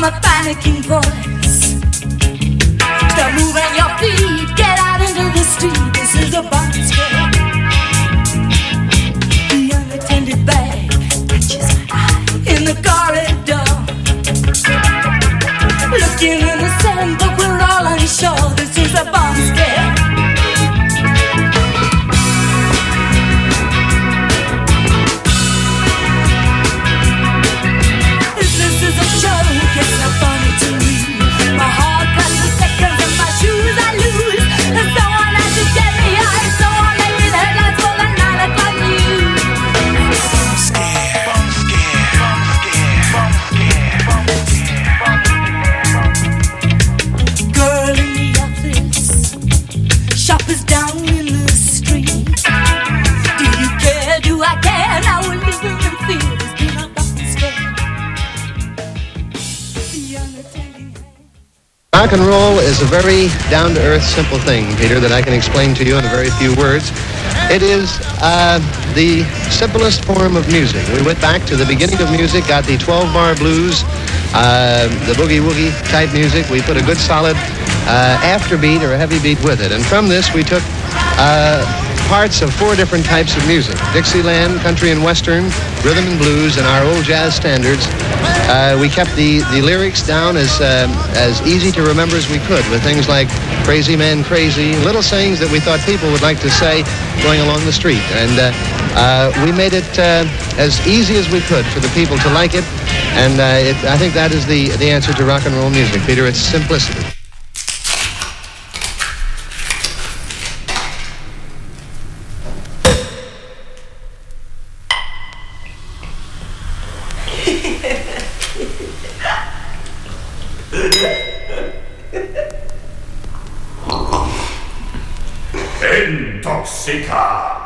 a panicking voice. Start moving your feet, get out into the street. This is a bomb scare. The unattended bag catches my eye in the corridor. Looking innocent, but we're all unsure. This is a bomb scare. Rock and roll is a very down-to-earth, simple thing, Peter, that I can explain to you in a very few words. It is the simplest form of music. We went back to the beginning of music, got the 12-bar blues, the boogie-woogie type music. We put a good solid afterbeat or a heavy beat with it. And from this, we took parts of 4 different types of music: Dixieland, country and western, rhythm and blues, and our old jazz standards. We kept the lyrics down as easy to remember as we could, with things like "Crazy Man, Crazy," little sayings that we thought people would like to say going along the street. And we made it as easy as we could for the people to like it. And I think that is the answer to rock and roll music, Peter. It's simplicity. Intoxica.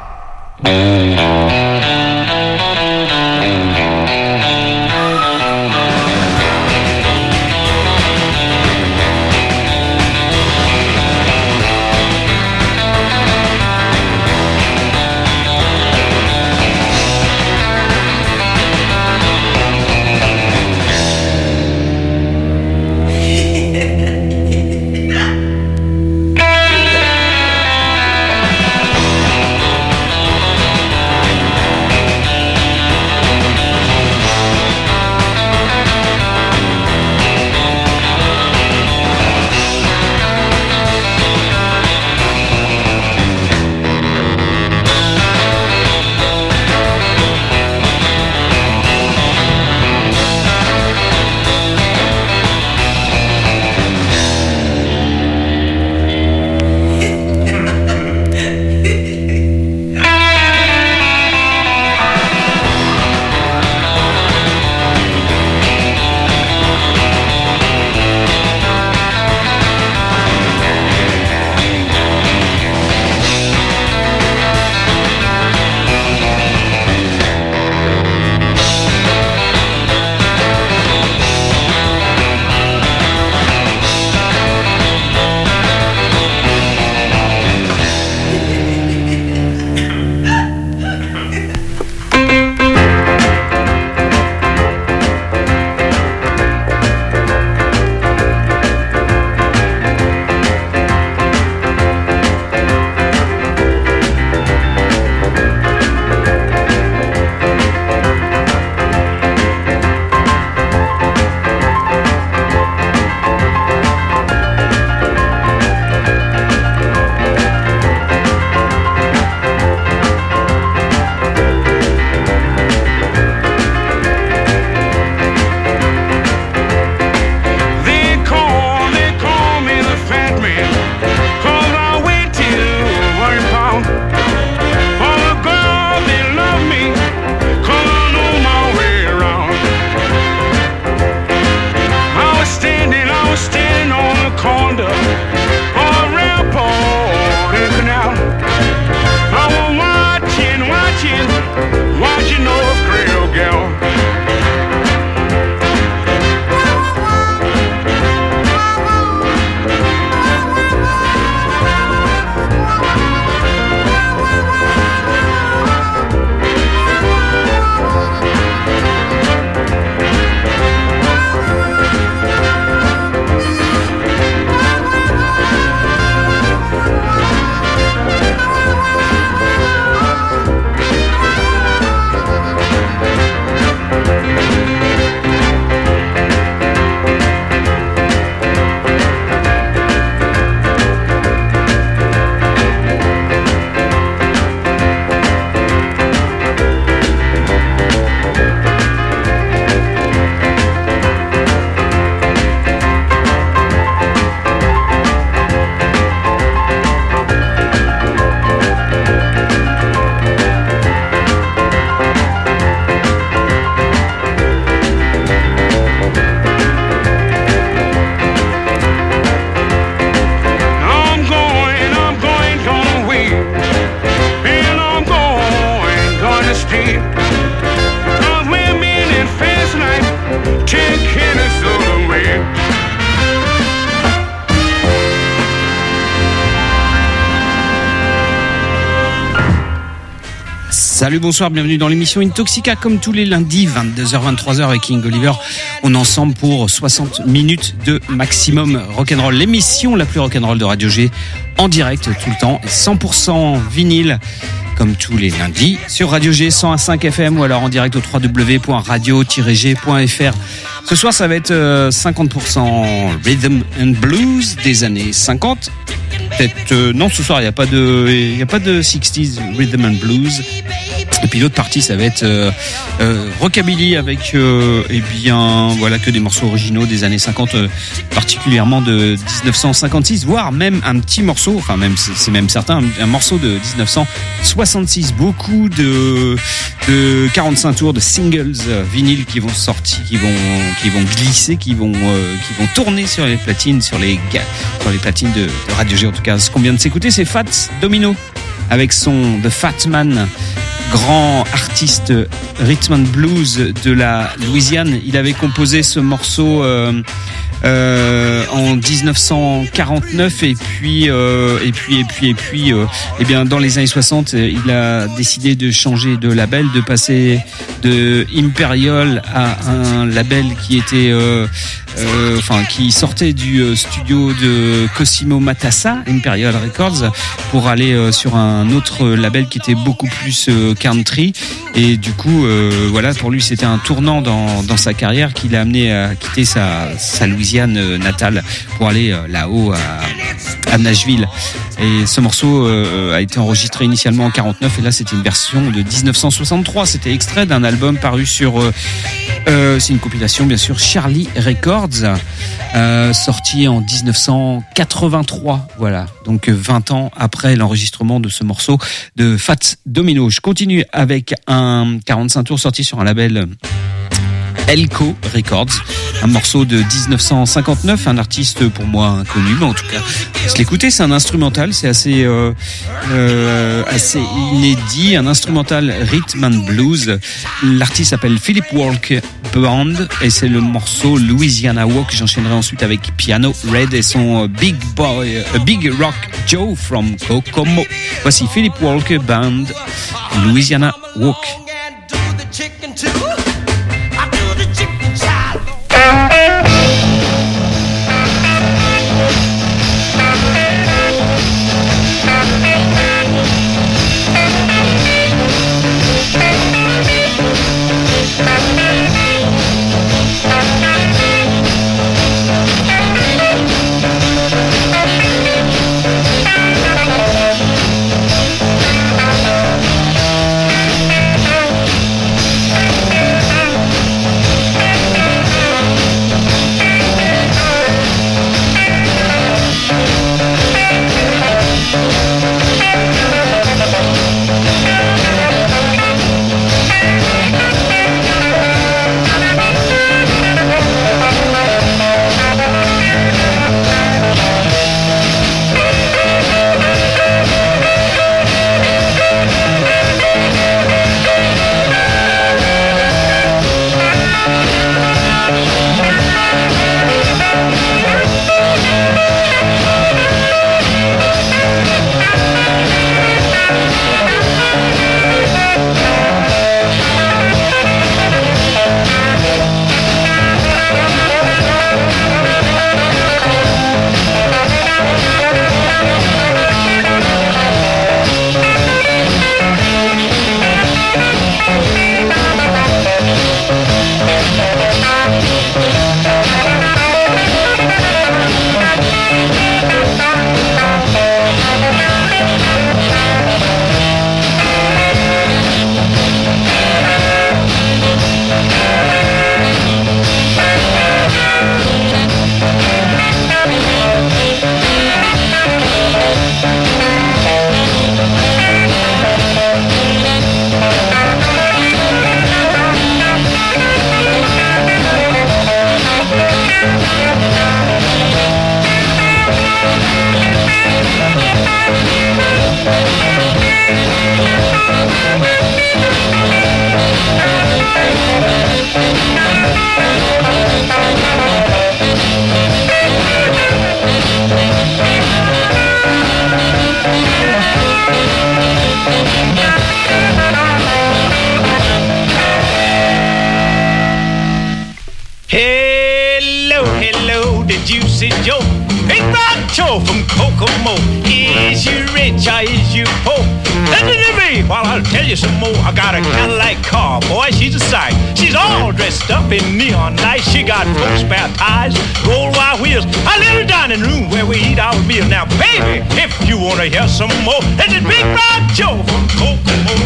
Salut, bonsoir, bienvenue dans l'émission Intoxica comme tous les lundis, 22h-23h avec King Oliver. On est ensemble pour 60 minutes de maximum rock'n'roll. L'émission la plus rock'n'roll de Radio G en direct tout le temps, 100% vinyle comme tous les lundis sur Radio G 101.5 FM ou alors en direct au www.radio-g.fr. Ce soir, ça va être 50% rhythm and blues des années 50. Peut-être non, ce soir il y a pas de 60s rhythm and blues. Et puis l'autre partie, ça va être rockabilly avec eh bien voilà que des morceaux originaux des années 50, particulièrement de 1956, voire même un petit morceau, enfin même c'est même certain, un morceau de 1966. Beaucoup de 45 tours de singles vinyles qui vont sortir, qui vont glisser, qui vont tourner sur les platines, sur les platines de Radio G en tout cas. Ce qu'on vient de s'écouter, c'est Fats Domino avec son The Fat Man, grand artiste rhythm and blues de la Louisiane. Il avait composé ce morceau en 1949 et puis eh bien dans les années 60, il a décidé de changer de label, de passer de Imperial à un label qui était qui sortait du studio de Cosimo Matassa, Imperial Records, pour aller sur un autre label qui était beaucoup plus country. Et du coup, voilà, pour lui, c'était un tournant dans sa carrière qui l'a amené à quitter sa Louisiane natale pour aller là-haut à Nashville. Et ce morceau a été enregistré initialement en 49 et là c'était une version de 1963. C'était extrait d'un album paru sur c'est une compilation bien sûr, Charlie Records, sorti en 1983. Voilà, donc 20 ans après l'enregistrement de ce morceau de Fats Domino. Je continue avec un 45 tours sorti sur un label Elko Records, un morceau de 1959, un artiste pour moi inconnu, mais en tout cas, on se l'écouter, c'est un instrumental, c'est assez inédit, un instrumental rhythm and blues. L'artiste s'appelle Philip Walk Band et c'est le morceau Louisiana Walk. J'enchaînerai ensuite avec Piano Red et son Big Rock Joe from Kokomo. Voici Philip Walk Band, Louisiana Walk. Thank Hello, hello, the Juicy Joe. Big Rock Joe from Kokomo. Is you rich or is you poor? Listen to me while I'll tell you some more. I got a Cadillac car, boy, she's a sight. She's all dressed up in neon lights. She got four spare tires, gold wire wheels, a little dining room where we eat our meal. Now, baby, if you want to hear some more, this is Big Rock Joe from Kokomo.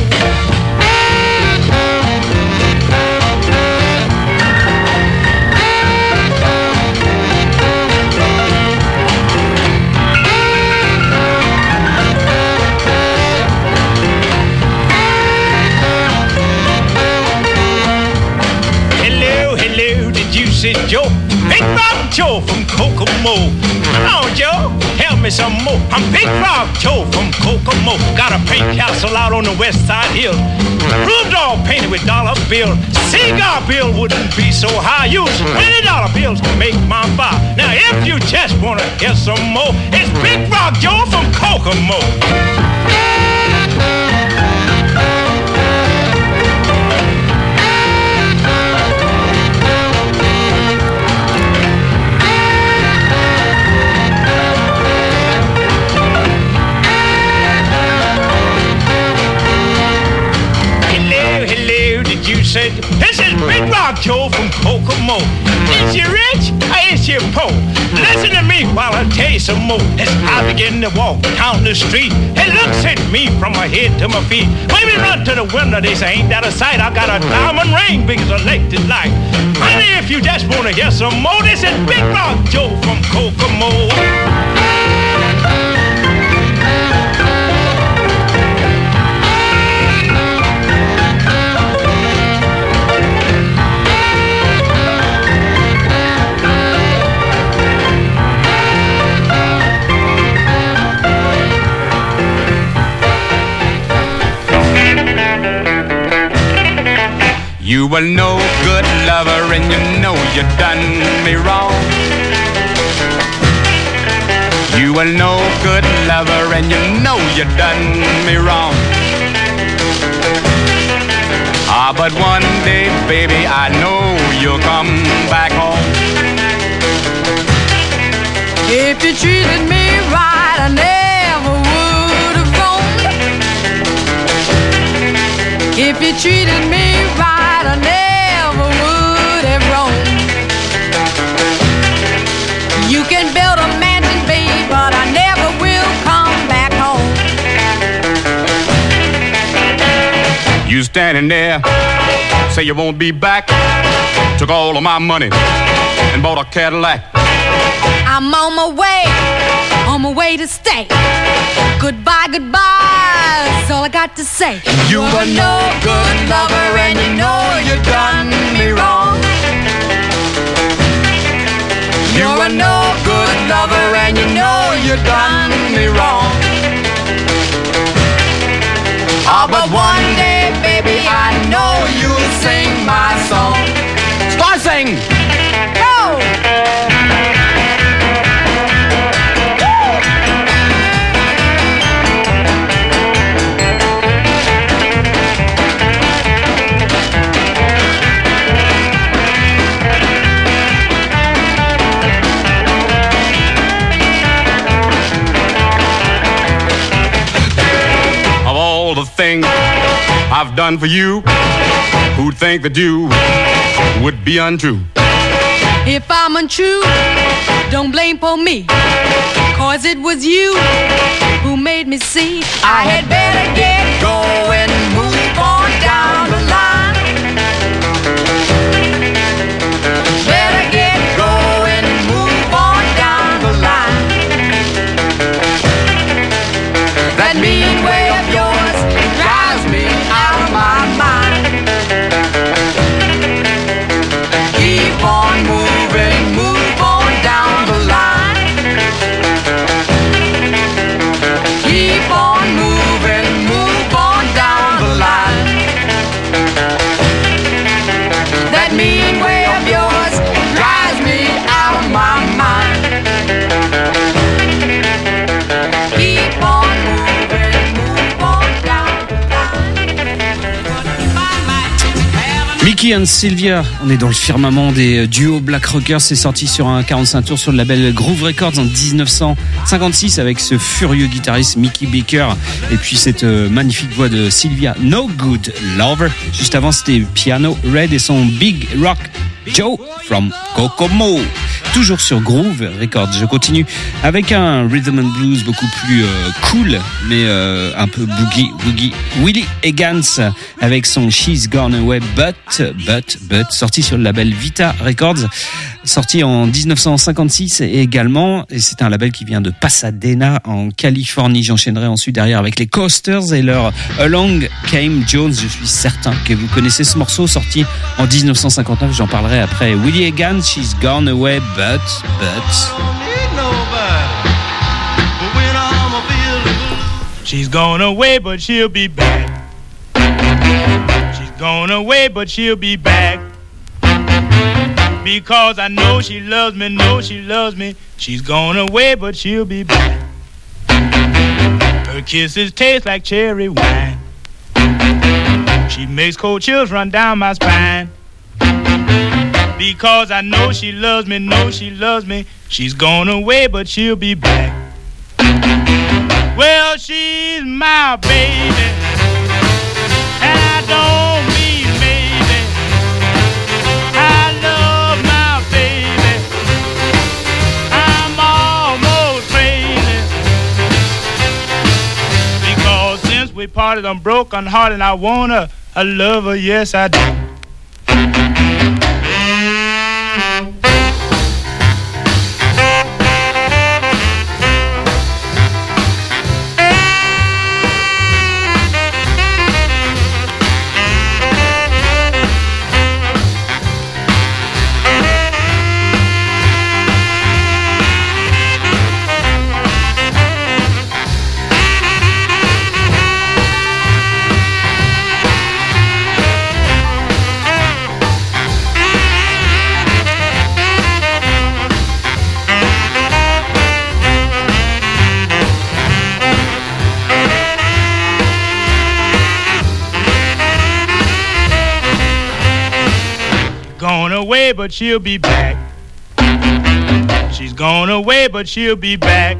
Joe, Big Rock Joe from Kokomo. Come on, Joe, tell me some more. I'm Big Rock Joe from Kokomo. Got a pink castle out on the west side hill. Rooms all painted with dollar bills. Cigar bill wouldn't be so high. Use $20 bills to make my fire. Now, if you just want to hear some more, it's Big Rock Joe from Kokomo. Said, this is Big Rock Joe from Kokomo. Is you rich or is you poor? Listen to me while I tell you some more. As I begin to walk down the street, it looks at me from my head to my feet. When we run to the window, they say, ain't that a sight? I got a diamond ring big as a electric light. Honey, if you just want to hear some more, this is Big Rock Joe from Kokomo. You were no good lover and you know you done me wrong. You were no good lover and you know you done me wrong. Ah, but one day, baby, I know you'll come back home. If you treated me right, I never would have roamed. If you treated me right, I never would have roamed. You can build a mansion, babe, but I never will come back home. You standing there, say you won't be back. Took all of my money and bought a Cadillac. I'm on my way to stay. Goodbye, goodbye, that's all I got to say. You were no good lover and you know you done me wrong. You were no good lover and you know you done me wrong. Ah, but one day, baby, I know you'll sing my song. Start singing. Go! The thing I've done for you, who'd think that you would be untrue? If I'm untrue, don't blame for me, 'cause it was you who made me see I had better get going, move on down the line. Better get going, move on down the line. That mean way of yours drives me out of my mind. Keep on moving, move on down the line. Keep on moving, move on down Mickey and Sylvia, on est dans le firmament des duos Black Rockers. C'est sorti sur un 45 tours sur le label Groove Records en 1956 avec ce furieux guitariste Mickey Baker et puis cette magnifique voix de Sylvia No Good Lover. Juste avant, c'était Piano Red et son Big Rock Joe from Kokomo. Toujours sur Groove Records. Je continue avec un rhythm and blues beaucoup plus cool, mais un peu boogie. Willie Higgins avec son She's Gone Away But, sorti sur le label Vita Records, sorti en 1956 également. Et c'est un label qui vient de Pasadena en Californie. J'enchaînerai ensuite derrière avec les Coasters et leur Along Came Jones. Je suis certain que vous connaissez ce morceau, sorti en 1959. J'en parlerai après. Willie Higgins, She's Gone Away But. She's gone away, but she'll be back. She's gone away, but she'll be back. Because I know she loves me, She's gone away, but she'll be back. Her kisses taste like cherry wine. She makes cold chills run down my spine. Because I know she loves me, She's gone away, but she'll be back. Well, she's my baby, and I don't mean maybe. I love my baby, I'm almost crazy. Because since we parted, I'm broken hearted, and I wanna, I love her, yes I do. Gone away, but she'll be back. She's gone away, but she'll be back.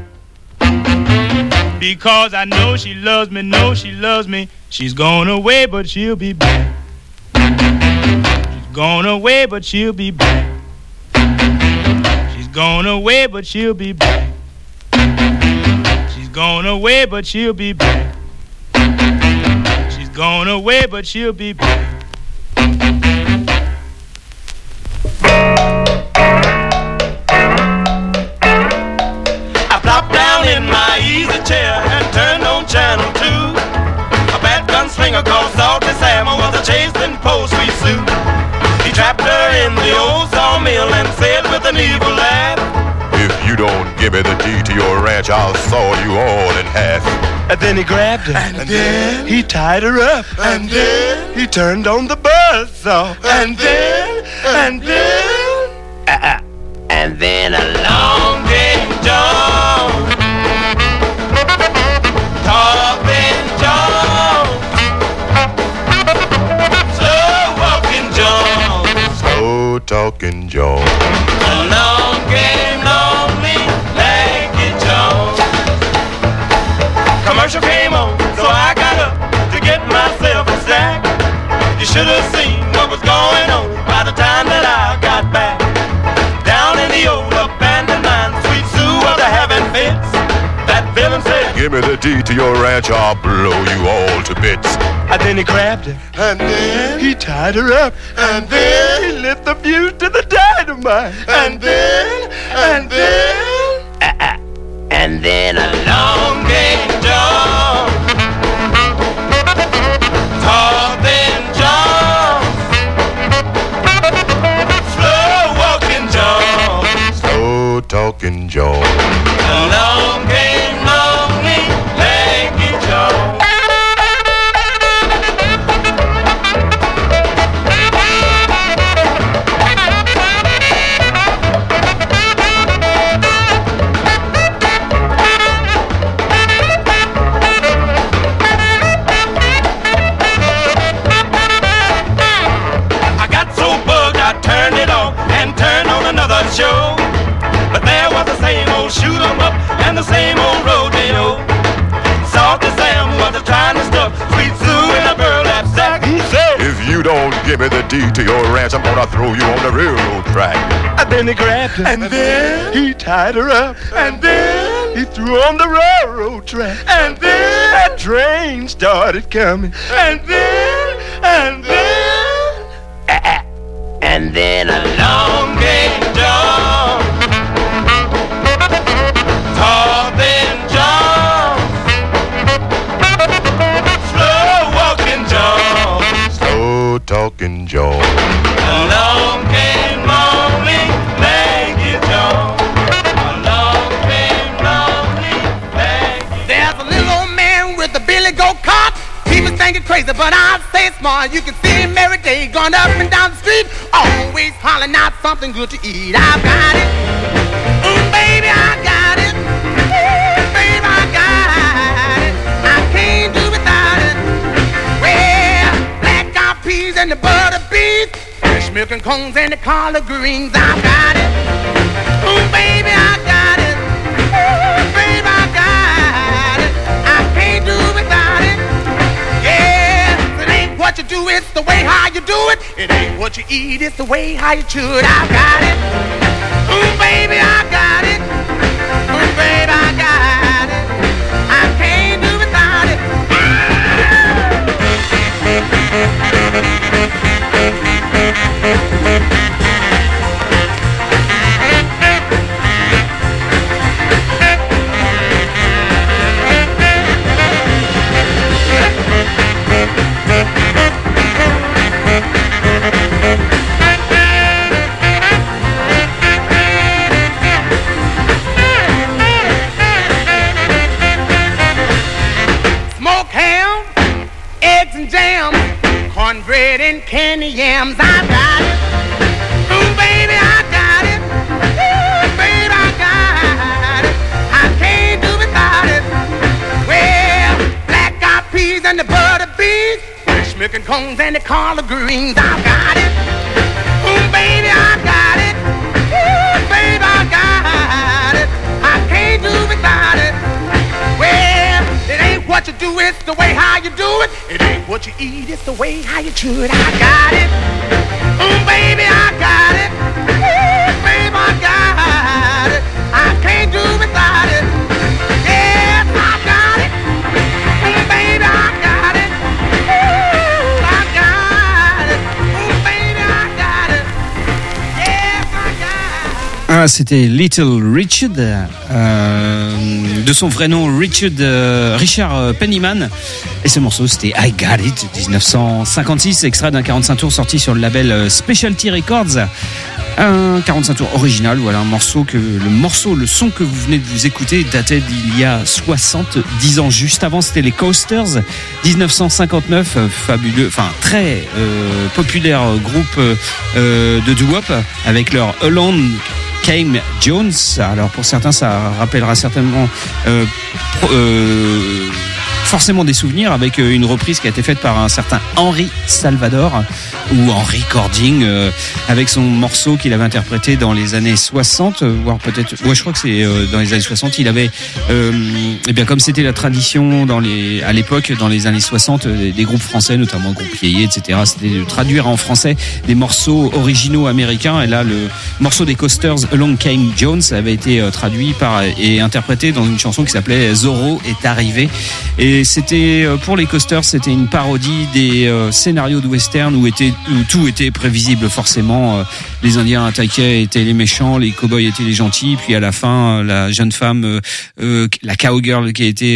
Because I know she loves me, She's gone away, but she'll be back. She's gone away, but she'll be back. She's gone away, but she'll be back. She's gone away, but she'll be back. She's gone away, but she'll be back. In my easy chair and turned on channel 2. A bad gunslinger called Salty Sam was a chasing poor sweet Sue. He trapped her in the old sawmill and said with an evil laugh, if you don't give me the deed to your ranch, I'll saw you all in half. And then he grabbed her, and then he tied her up, and then he turned on the buzzsaw, and then along came John. Talking John, slow walking John, slow talking John. Along came lonely lanky John. Commercial came on, so I got up to get myself a snack. You should have seen what was going on by the time that I got back. Down in the old abandoned mine, Sweet Sue was having fits. That villain said, give me the deed to your ranch, I'll blow you all to bits. And then he grabbed her, and then he tied her up, and then he lit the fuse to the dynamite, and then along came John. Talking John, slow walking John, slow talking John. Along came lonely lanky John. I got give me the deed to your ranch, I'm gonna throw you on the railroad track. And then he grabbed her, and then he tied her up, and then he threw her on the railroad track, and then that train started coming, and then along came John, Talking John, slow walking John, Slow talking Joe. along came lonely legged John, along came lonely legged. There's a little old man with a billy goat cart. He was thinking crazy, but I say smart. You can see him every day going up and down the street, always hollering out something good to eat. I've got it, baby, I got it, baby, I got it. I can't do without it. Well, black-eyed peas and the butter beans, fresh milk and cones and the collard greens. I've got it, baby, I got it, baby, I got it. I can't do without it. Yeah, it ain't what you do, it's the way how you do it. It ain't what you eat, it's the way how you should. I got it, baby, I got it, baby, I got it. I can't do without it. Smoked ham, eggs and jam, cornbread and candy yams. I got it, baby, I got it, baby, I got it. I can't do without it. Well, black-eyed peas and the butter beans, fresh milk and cones and the collard greens. I got it, baby, I got it, baby, I got it. I can't do without it. Well, it ain't what you do, it's the way how you do it. It ain't what you eat, it's the way how you should. I got it, baby, I got it, baby, I got it. I can't do without it. Yes, I got it, baby, I got it, I got it, baby, I got it. Yes, I got it. Ah, c'était Little Richard, de son vrai nom Richard Pennyman, et ce morceau c'était I Got It 1956, extrait d'un 45 tours sorti sur le label Specialty Records, un 45 tours original. Voilà un morceau le son que vous venez de vous écouter datait d'il y a 70 ans. Juste avant c'était les Coasters, 1959, fabuleux, enfin très populaire groupe de doo-wop avec leur Along Came Jones. Alors pour certains ça rappellera certainement forcément des souvenirs avec une reprise qui a été faite par un certain Henry Salvador ou Henry Cording avec son morceau qu'il avait interprété dans les années 60, voire peut-être, ouais, je crois que c'est dans les années 60. Il avait et bien comme c'était la tradition à l'époque dans les années 60 des groupes français, notamment le groupe Yéyé, etc., c'était de traduire en français des morceaux originaux américains, et là le morceau des Coasters Along Came Jones avait été traduit et interprété dans une chanson qui s'appelait Zorro est arrivé. Et c'était pour les Coasters, c'était une parodie des scénarios de western où tout était prévisible forcément. Les Indiens attaquaient, étaient les méchants, les cowboys étaient les gentils, puis à la fin la jeune femme, la cowgirl qui a été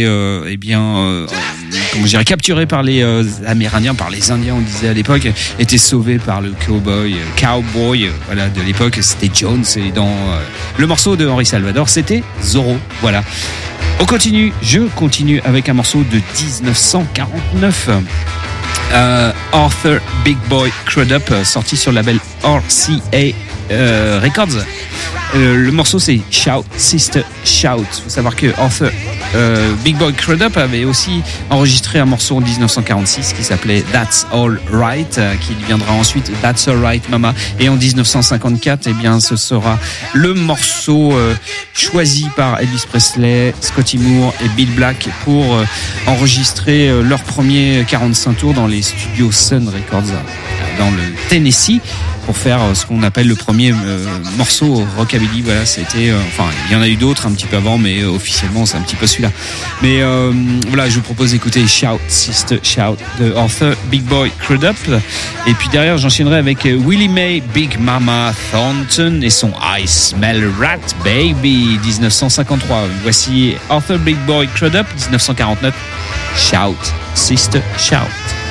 capturée par les Amérindiens, par les Indiens on disait à l'époque, était sauvée par le cowboy voilà de l'époque, c'était Jones. Et dans le morceau de Henry Salvador c'était Zorro. Voilà. Je continue avec un morceau de 1949. Arthur Big Boy Crudup, sorti sur le label RCA Records. Le morceau c'est Shout Sister Shout. Il faut savoir que Arthur Big Boy Crudup avait aussi enregistré un morceau en 1946 qui s'appelait That's All Right, qui deviendra ensuite That's All Right Mama. Et en 1954, eh bien, ce sera le morceau choisi par Elvis Presley, Scotty Moore et Bill Black pour enregistrer leur premier 45 tours dans les studios Sun Records dans le Tennessee pour faire ce qu'on appelle le premier morceau rockabilly. Voilà, c'était enfin il y en a eu d'autres un petit peu avant, mais officiellement c'est un petit peu celui-là. Mais voilà, je vous propose d'écouter Shout Sister Shout de Arthur Big Boy Crudup, et puis derrière j'enchaînerai avec Willie Mae Big Mama Thornton et son I Smell Rat Baby 1953. Voici Arthur Big Boy Crudup 1949. Shout Sister Shout.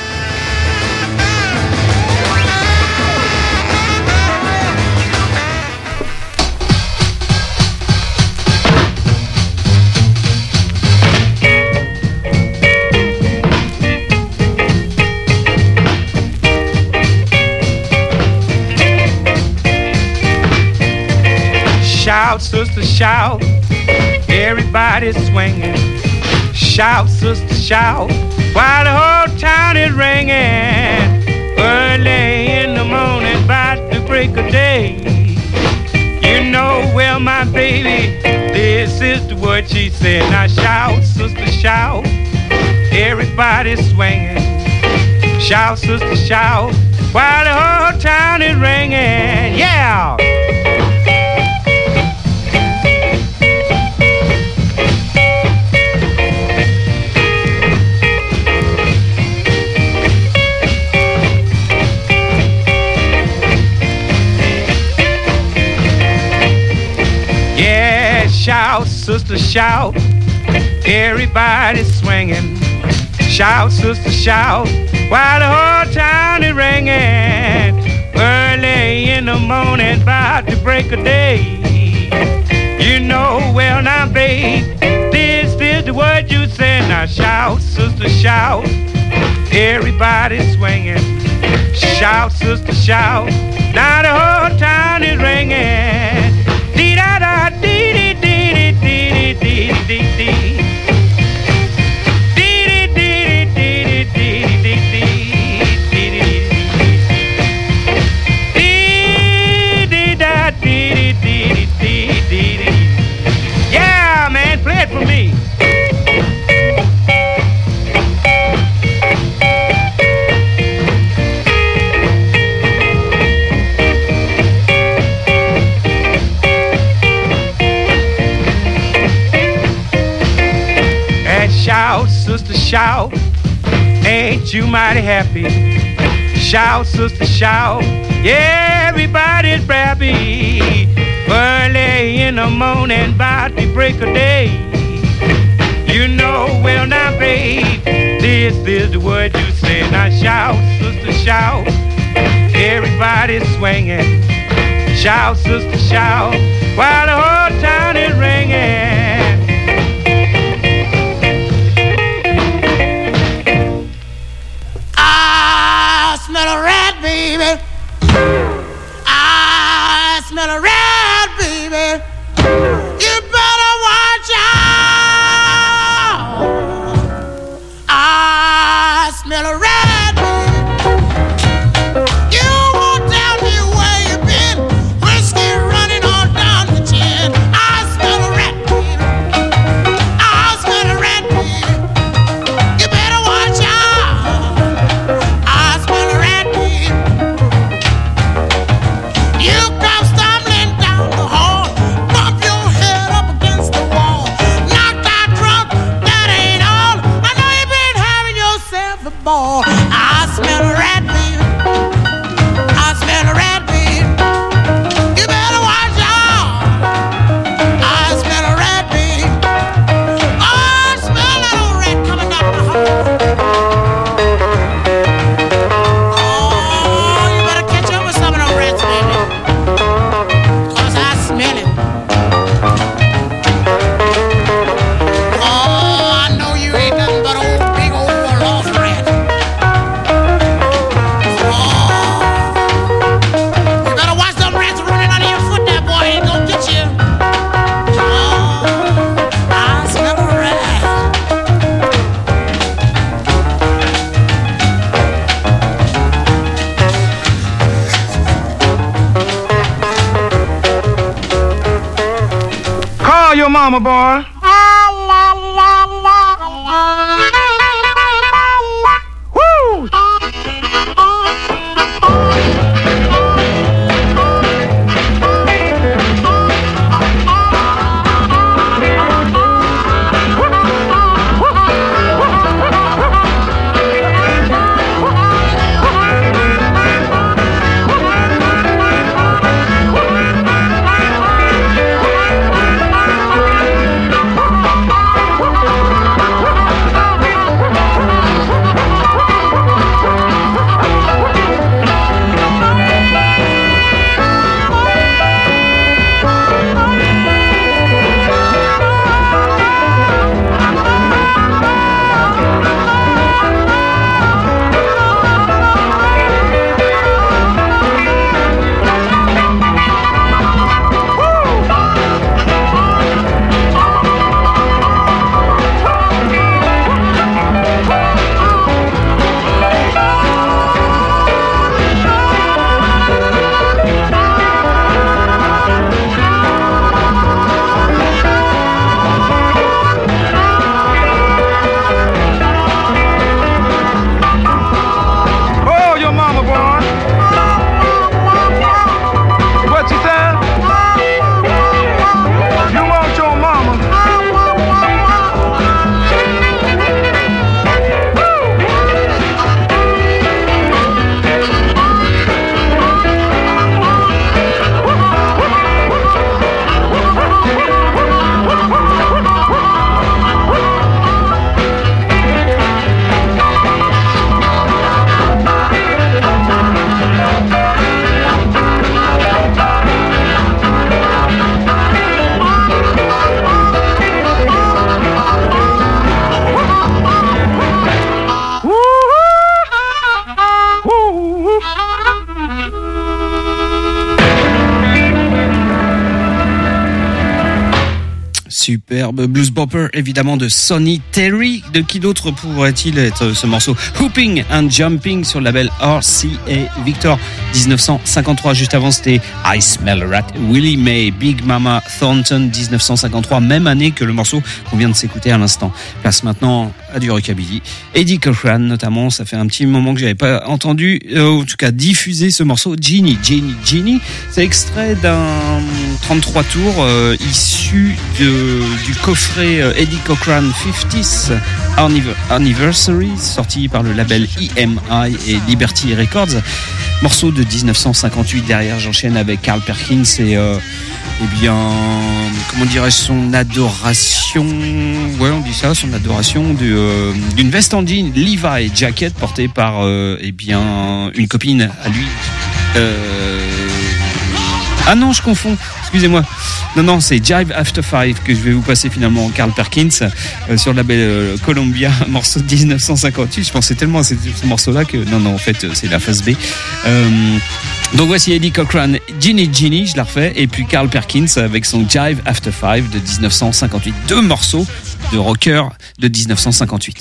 Shout, sister, shout, everybody swinging. Shout, sister, shout, while the whole town is ringing. Early in the morning, about the break of day. You know, well, my baby, this is what she said. Now shout, sister, shout, everybody swinging. Shout, sister, shout, while the whole town is ringing. Yeah! Shout, sister, shout, everybody swinging. Shout, sister, shout, while the whole town is ringing. Early in the morning, about the break of day. You know, well, now, babe, this is the word you said. Now shout, sister, shout, everybody swinging. Shout, sister, shout, now the whole town is ringing. Dee-da-da, dee-dee-dee-dee-dee-dee-dee-dee. Yeah, man, play it for me. Shout, sister, shout, ain't you mighty happy? Shout, sister, shout, yeah, everybody's happy. Early in the morning, about the break of day. You know, well, now, babe, this is the word you say. Now shout, sister, shout, everybody's swinging. Shout, sister, shout, while the whole town is ringing. I smell a rat, baby. I smell a rat, baby. You better watch out. I smell a rat, baby. You won't tell me where you've been. Whiskey running on down the chin. I smell a rat, baby. I smell a rat, baby. You better watch out. I smell a rat, baby. You come stumbling down the hall, bump your head up against the wall, knocked out drunk, that ain't all. I know you've been having yourself a ball. I smell a rat, baby. I smell a rat, baby. You better watch out. I smell a rat, baby. Oh, I smell that old rat coming down the hall. Oh, you better catch up with some of them rats, baby. 'Cause I smell it. Oh, I know you ain't nothing but old big old lost rat. Oh, you better watch them rats running under your foot, that boy ain't gonna get you. Oh, I smell a rat. Call your mama, boy. Woo! Superbe blues bopper, évidemment, de Sonny Terry. De qui d'autre pourrait-il être ce morceau? Hooping and Jumping sur le label RCA Victor, 1953. Juste avant, c'était I Smell a Rat, Willie Mae, Big Mama Thornton, 1953. Même année que le morceau qu'on vient de s'écouter à l'instant. Place maintenant à du rockabilly. Eddie Cochran, notamment. Ça fait un petit moment que j'avais pas entendu, en tout cas diffusé ce morceau. Genie. C'est extrait d'un 33 tours issu du coffret Eddie Cochran 50th Anniversary, sorti par le label EMI et Liberty Records. Morceau de 1958. Derrière, j'enchaîne avec Carl Perkins et comment dirais-je, son adoration, ouais, on dit ça, son adoration d'une veste en jean Levi Jacket portée par une copine à lui. Ah non, je confonds, excusez-moi. Non, c'est Jive After Five que je vais vous passer finalement, Carl Perkins, sur le label Columbia, morceau de 1958. Je pensais tellement à ce morceau-là que... Non, en fait, c'est la phase B. Donc voici Eddie Cochran, Genie, je la refais, et puis Carl Perkins avec son Jive After Five de 1958. Deux morceaux de rocker de 1958.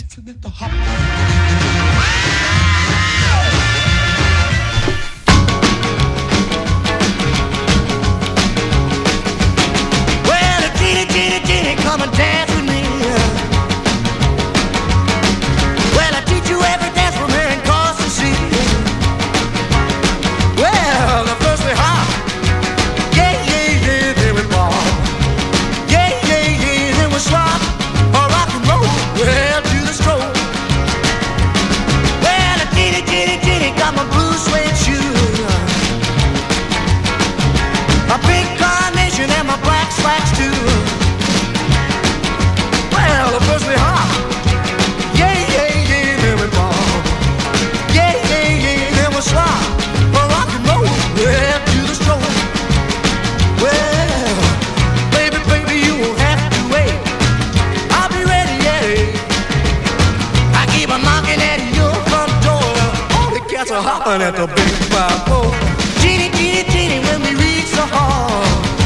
Hopping at the big 5-0. Genie, when we reach the hall.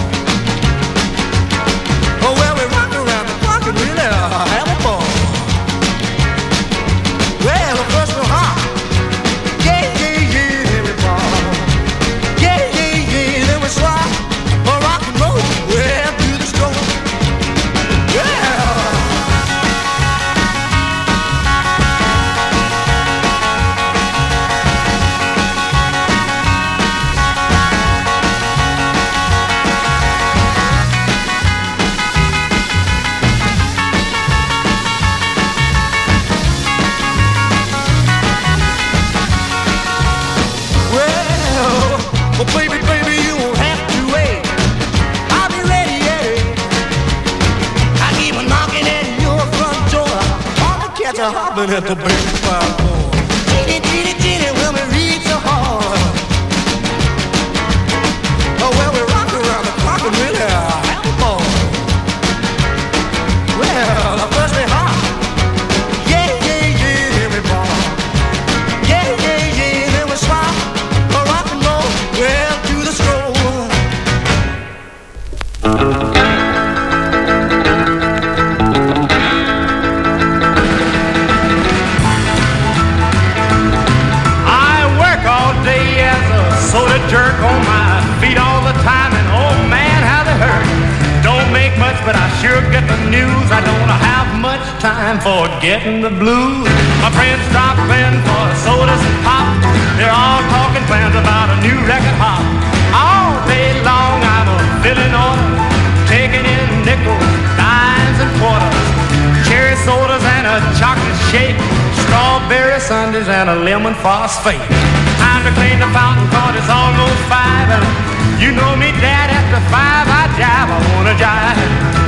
Oh, well, we rock around the clock and really have a ball. Well, the first we're hot. Yeah, then we ball. Yeah, then we slide. Rock and roll, well, do the stroke. Yeah. Hopping at the big 5-4. Genie, when we reach the hall. Oh, well, we rock around the clock and really have a ball. Well, the first we hop. Yeah, then we ball. Yeah, then we swap. Rock and roll, well, do the stroll. Jerk on my feet all the time, and oh man, how they hurt. Don't make much, but I sure get the news. I don't have much time for getting the blues. My friends drop in for sodas and pop. They're all talking plans about a new record hop. All day long I'm a filling order, taking in nickels, dimes and quarters, cherry sodas and a chocolate shake, strawberry sundaes and a lemon phosphate. Time to clean the fountain, 'cause it's almost 5. And you know me, Dad, after 5 I jive. I wanna jive.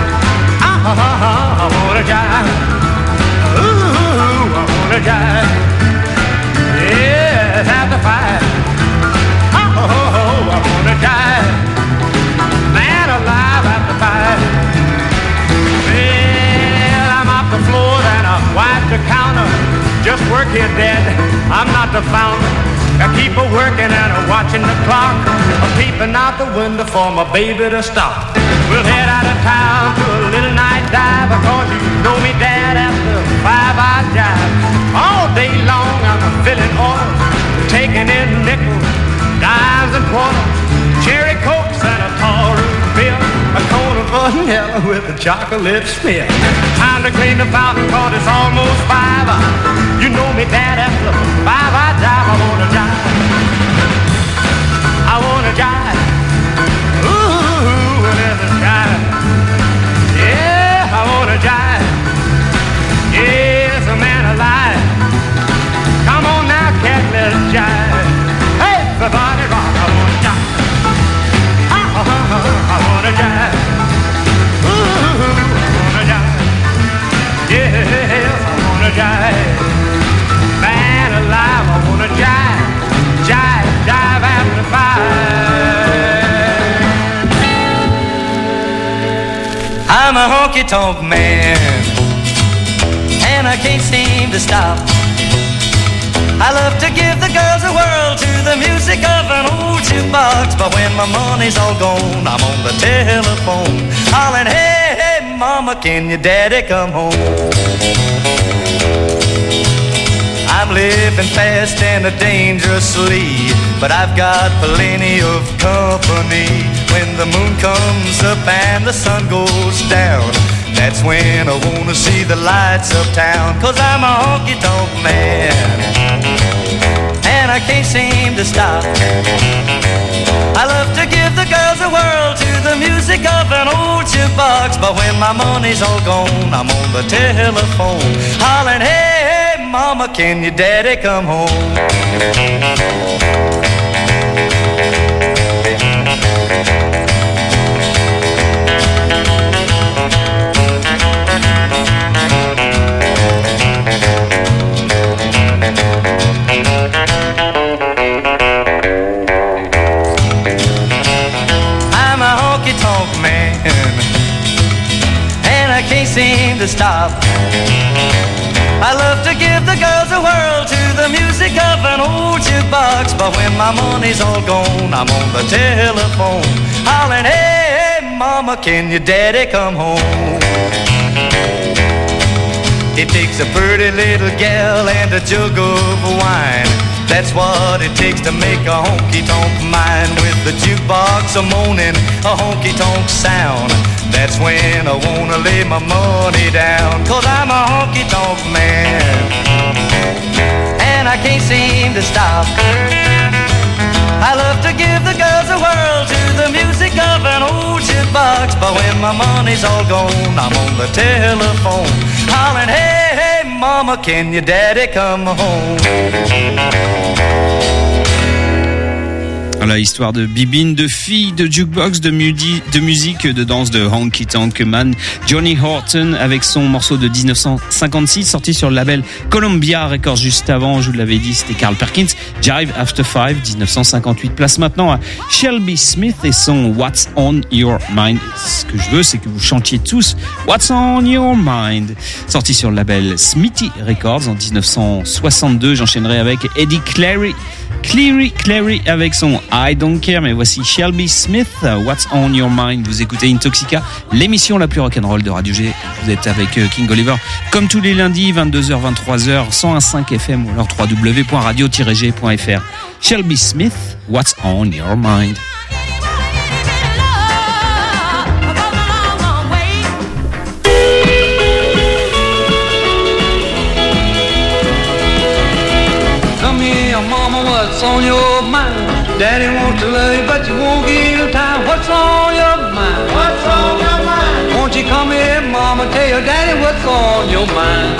I wanna jive. Ooh, I wanna jive. Yes, after 5. I wanna jive. Man alive, after 5. Well, I'm off the floor and I wipe the counter. Just work here, Dad, I'm not the founder. I keep a working and a watching the clock, a peeping out the window for my baby to stop. We'll head out of town to a little night dive, because you know me, Dad, after 5 I jive. All day long I'm filling oil, taking in nickels, dimes and quarters, cherry cokes and a tall root beer, a cone of vanilla with a chocolate smear. Time to clean the fountain, cause it's almost 5. You know me, Dad, after 5 I jive. I wanna jive, I wanna jive. Ooh, there's a jive. Yeah, I wanna jive. Yes, a man alive. Come on now, cat, let's jive. Hey, everybody rock, I wanna jive. I wanna jive. Ooh, I wanna jive. Yeah, I wanna jive. Man alive, I wanna jive. Jive, jive after 5. I'm a honky-tonk man, and I can't seem to stop. I love to give the girls a whirl to the music of an old jukebox, but when my money's all gone, I'm on the telephone, hollering, hey, hey, mama, can your daddy come home? I'm living fast and dangerously, but I've got plenty of company. When the moon comes up and the sun goes down, that's when I wanna see the lights of town. Cause I'm a honky-tonk man, and I can't seem to stop. I love to give the girls a whirl to the music of an old jukebox, but when my money's all gone, I'm on the telephone, hollering, hey, hey, mama, can your daddy come home? I'm a honky-tonk man, and I can't seem to stop. I love to give the girls a whirl to the music of an old jukebox, but when my money's all gone, I'm on the telephone, hollering, hey, hey, mama, can your daddy come home? It takes a pretty little gal and a jug of wine. That's what it takes to make a honky-tonk mine. With the jukebox a moaning, a honky-tonk sound, that's when I wanna lay my money down. Cause I'm a honky-tonk man, and I can't seem to stop. I love to give the girls a whirl to the music of an old jukebox, but when my money's all gone, I'm on the telephone, hollering, hey, hey, mama, can your daddy come home? Voilà, histoire de bibine, de filles, de jukebox, de musique, de danse, de Honky Tonk Man. Johnny Horton avec son morceau de 1956 sorti sur le label Columbia Records. Juste avant, je vous l'avais dit, c'était Carl Perkins. Jive After 5, 1958. Place maintenant à Shelby Smith et son What's on Your Mind. Ce que je veux, c'est que vous chantiez tous What's on Your Mind. Sorti sur le label Smithy Records en 1962. J'enchaînerai avec Eddie Clary avec son I Don't Care, mais voici Shelby Smith, What's on Your Mind. Vous écoutez Intoxica, l'émission la plus rock'n'roll de Radio G. Vous êtes avec King Oliver, comme tous les lundis, 22h, 23h, 101.5 FM ou alors www.radio-g.fr. Shelby Smith, What's on Your Mind. What's on your mind? Daddy wants to love you, but you won't give him time. What's on your mind? What's on your mind? Won't you come here, mama, tell your daddy what's on your mind?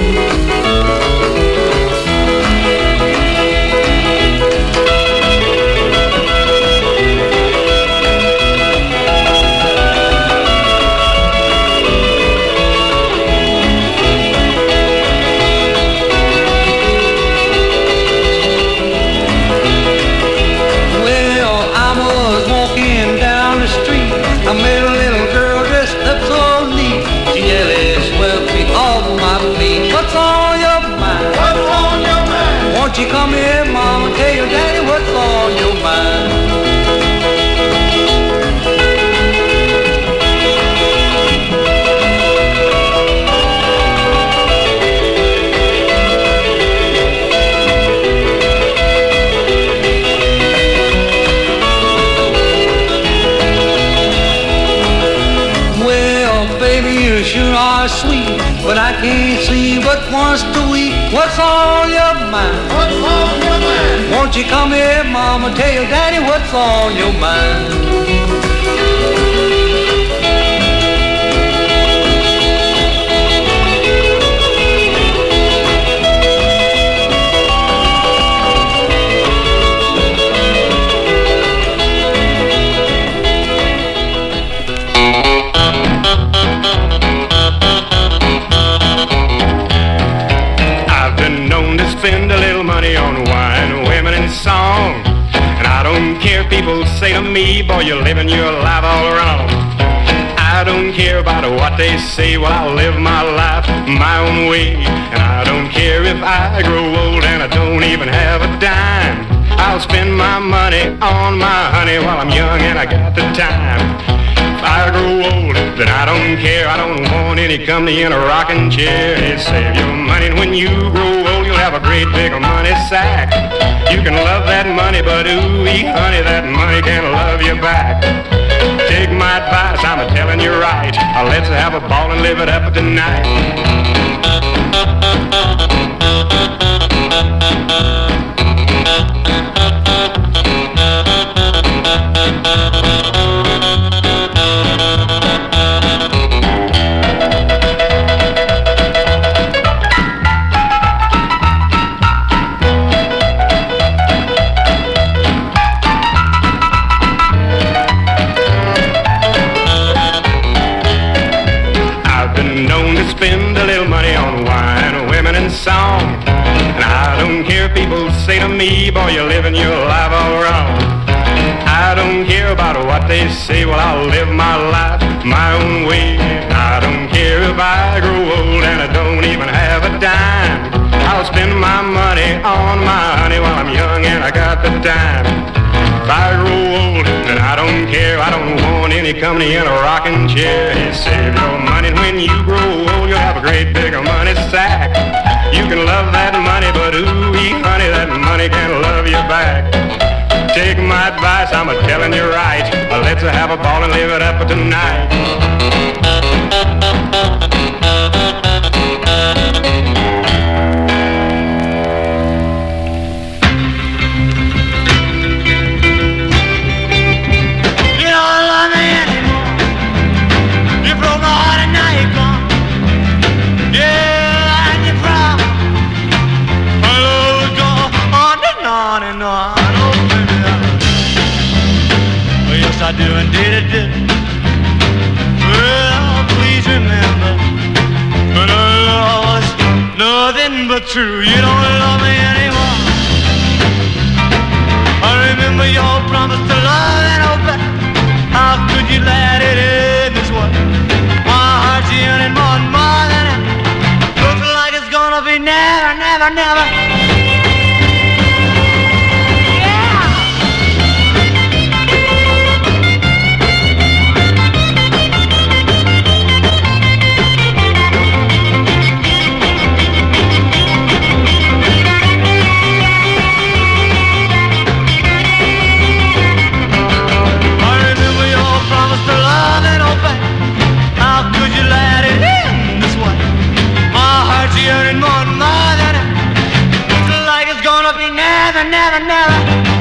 I met a little girl dressed up so neat. She nearly swept me off my feet. What's on your mind? What's on your mind? Won't you come here, mama, tell your dad you sure are sweet, but I can't see but once a week. What's on your mind? What's on your mind? Won't you come here, Mama, tell your daddy what's on your mind? Spend a little money on wine, women, and song. And I don't care, people say to me, boy, you're living your life all wrong. I don't care about what they say, well, I'll live my life my own way. And I don't care if I grow old and I don't even have a dime. I'll spend my money on my honey while I'm young and I got the time. If I grow old, then I don't care, I don't want any company in a rocking chair. Hey, save your money, and when you grow old, you'll have a great big money sack. You can love that money, but ooh-wee, honey, that money can't love you back. Take my advice, I'm a-telling you right. Let's have a ball and live it up tonight. Spend a little money on wine, women, and song. And I don't care if people say to me, boy, you're living your life all wrong. I don't care about what they say, well, I'll live my life my own way. I don't care if I grow old and I don't even have a dime. I'll spend my money on my honey while I'm young and I got the time. If I grow old, then I don't care, I don't want any company in a rocking chair. You save your money, and when you grow old, you'll have a great big money sack. You can love that money, but ooh-wee, honey, that money can't love you back. Take my advice, I'm a-telling you right. Let's have a ball and live it up tonight. I do and did it. Well, please remember, but our love was nothing but true. You don't love me anymore. I remember your promise to love and obey. How could you let it end this way? My heart's yearning more and more than ever. Looks like it's gonna be never, never, never. Never, never.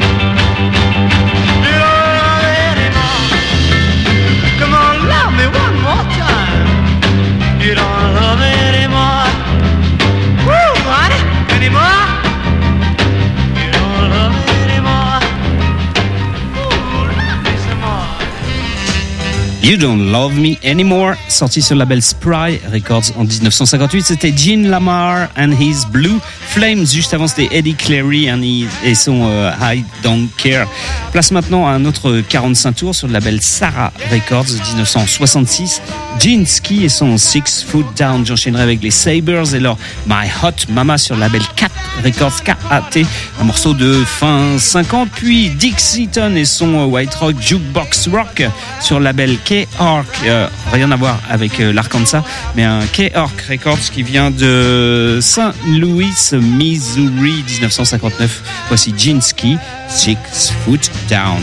You don't love me anymore. Come on, love me one more time. You don't love me anymore. Woo, honey, anymore. You don't love me anymore. Ooh, love me some more. You Don't Love Me Anymore, sorti sur le label Spry Records en 1958. C'était Gene Lamar and His Blue Flames. Juste avant, c'était Eddie Clary et son I Don't Care. Place maintenant à un autre 45 tours sur le label Sarah Records 1966. Gene Ski et son 6 Foot Down. J'enchaînerai avec les Sabres et leur My Hot Mama sur le label Cat Records, KAT, un morceau de fin 50. Puis Dixieton et son White Rock Jukebox Rock sur le label K-Ark, rien à voir avec l'Arkansas, mais un K-Ark Records qui vient de St. Louis, Missouri, 1959. Voici Gene Ski, 6 Foot Down.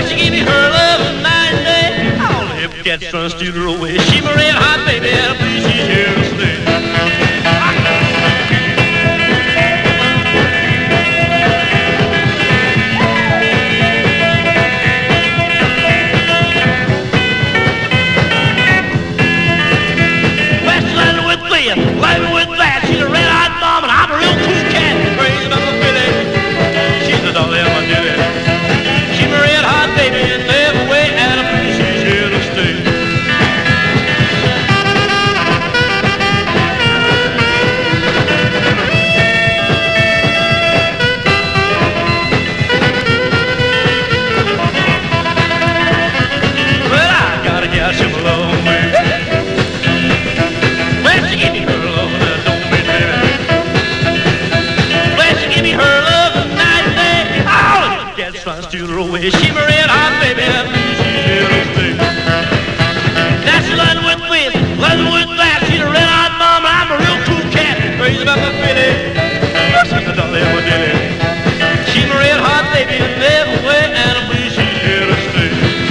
she give me her love night and day. All the hip cats trying to steal her away. She my red hot baby and I believe she's here to stay. Living with that, she's a red-hot mom, and I'm a real cool cat. Crazy about my Billy, she's the dolly of my dilly. She's a red-hot baby, and never way out of me, she's here to stay. Well, I got a gal, she's alone, baby. Well, she give me her love, that don't mean baby. Well, she give me her love night and day. All the cats trying to steal her away. She my red hot baby, and she's here to stay. Now she's living with this, living with that. She's a red hot mama, I'm a real cool cat. Crazy about my Billy, she's the dolly of my dilly. She's my red hot baby, and never way out of me, she's here to stay.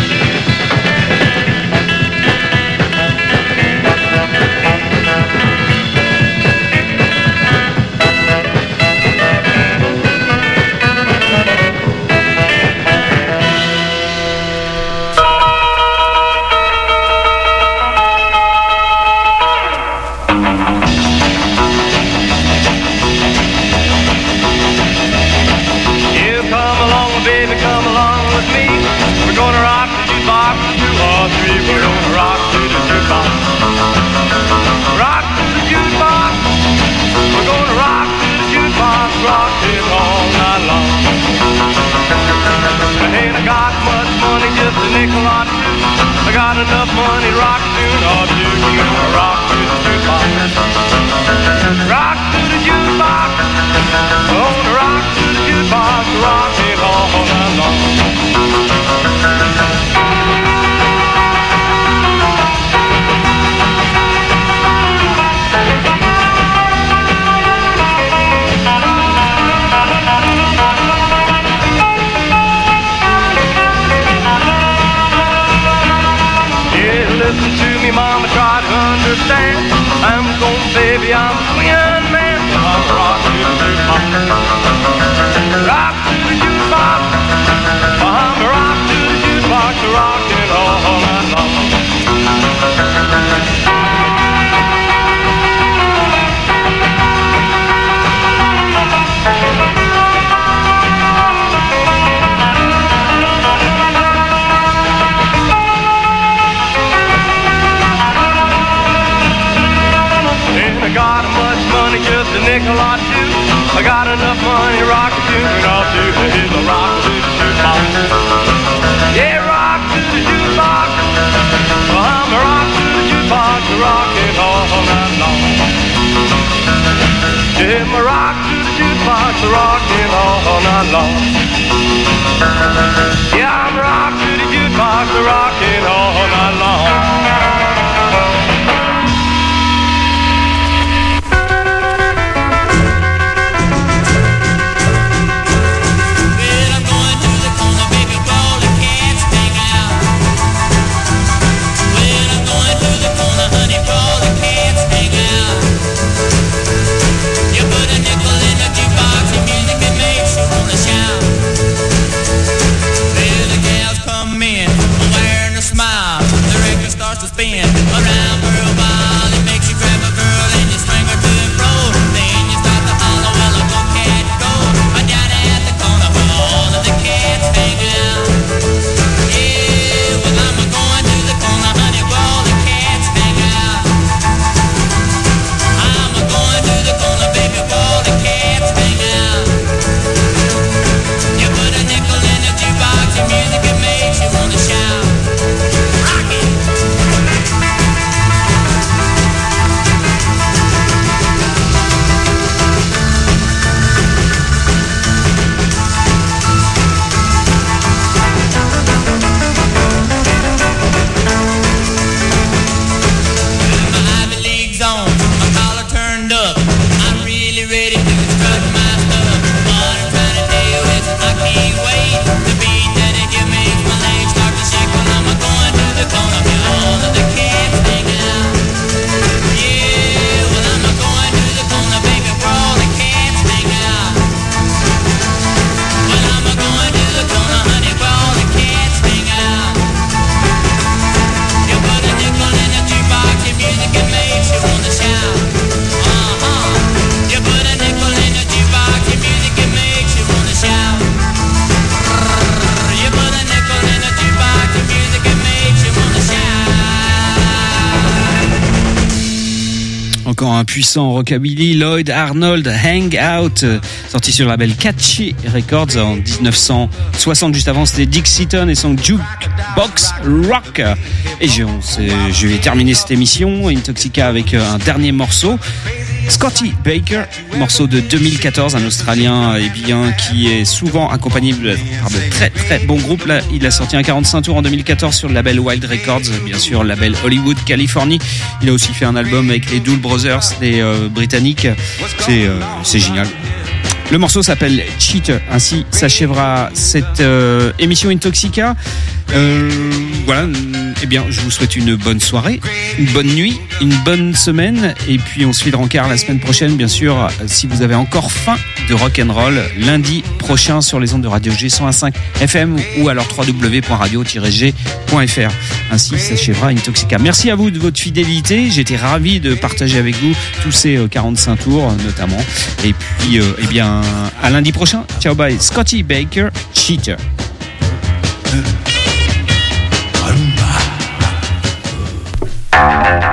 Baby, come along with me. We're gonna rock the jukebox, 2 or 3. We're gonna rock to the jukebox. Rock to the jukebox. We're gonna rock to the jukebox, rock it all night long. I ain't got much money, just a nickel or 2. I got enough money to rock a tune or 2. We're gonna rock to the jukebox. Rock to the jukebox. We're gonna rock to the jukebox, rock it all night long. Yeah, listen to me, mama, try to understand. I'm going, baby, I'm a swinging man. I'll rock to the jukebox. Rock to the jukebox. I'm a rock to the jukebox, rockin' all night long. Ain't I got much money, just a nickel or 2. I got enough money, rock a tune or 2. Here's a rock to the jukebox. Yeah, rock to the jukebox. Well, I'm a rock to the jukebox, rockin' all night long. Yeah, my rock to the jukebox, rockin' all night long. Yeah, I'm a rock to the jukebox, rockin' all night long. To spin around for a while, it makes you grab a girl and you string her to and fro. Then you start to holler, well, go cat, go. Down at the corner where all of the cats hang out. Yeah, well, I'm going to the corner, honey, where all the cats hang out. I'm going to the corner, baby, where all the cats hang out. You put a nickel in the jukebox, your music it makes you wanna shout. Rock it! encore un puissant rockabilly, Lloyd Arnold, Hang Out, sorti sur le label Catchy Records en 1960. Juste avant, c'était Dick Seaton et son Jukebox Rock. Et je vais terminer cette émission Intoxica avec un dernier morceau. Scotty Baker, morceau de 2014, un Australien qui est souvent accompagné par de très très bons groupes. Là, il a sorti un 45 tours en 2014 sur le label Wild Records, bien sûr, label Hollywood, Californie. Il a aussi fait un album avec les Dool Brothers, les Britanniques. C'est génial. Le morceau s'appelle Cheater. Ainsi s'achèvera cette émission Intoxica. Voilà. Eh bien, je vous souhaite une bonne soirée, une bonne nuit, une bonne semaine, et puis on se fait le rencard la semaine prochaine, bien sûr, si vous avez encore faim de rock'n'roll, lundi prochain sur les ondes de Radio G 101.5 FM ou alors www.radio-g.fr. Ainsi s'achèvera Intoxica. Merci à vous de votre fidélité. J'étais ravi de partager avec vous tous ces 45 tours notamment. Et puis, eh bien, à lundi prochain. Ciao, bye. Scotty Baker, Cheater. Rumba.